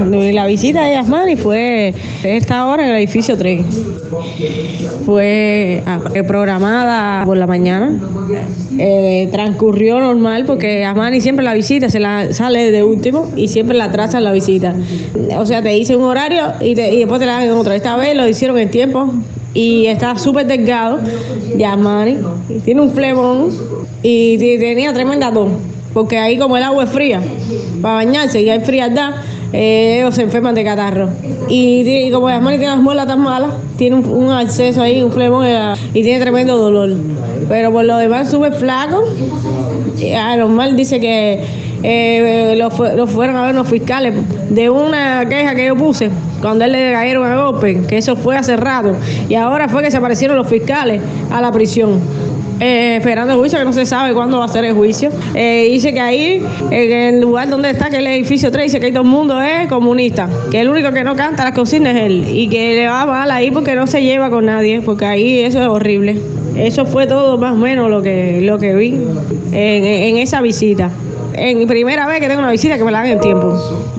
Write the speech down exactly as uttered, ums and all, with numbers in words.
La visita de Yasmani fue esta hora en el edificio tres. Fue programada por la mañana. Eh, transcurrió normal porque Yasmani siempre la visita, se la sale de último y siempre la atrasan la visita. O sea, te dice un horario y, te, y después te la dan en otro. Esta vez lo hicieron en tiempo y está súper delgado. Yasmani tiene un flemón y tenía tremenda tos, porque ahí como el agua es fría para bañarse y hay frialdad, eh, ellos se enferman de catarro. Y, y como Yasmani tiene las muelas tan malas, tiene un, un acceso ahí, un flemón y tiene tremendo dolor. Pero por lo demás súper flaco. A normal dice que eh, lo, lo fueron a ver los fiscales de una queja que yo puse cuando él le cayeron a golpe, que eso fue hace rato, y ahora fue que se aparecieron los fiscales a la prisión. Eh, esperando el juicio, que no se sabe cuándo va a ser el juicio. Eh, dice que ahí, en el lugar donde está, que es el edificio tres, dice que ahí todo el mundo es comunista, que el único que no canta las consignas es él, y que le va mal ahí porque no se lleva con nadie, porque ahí eso es horrible. Eso fue todo más o menos lo que, lo que vi en, en esa visita. En mi primera vez que tengo una visita que me la hagan en tiempo.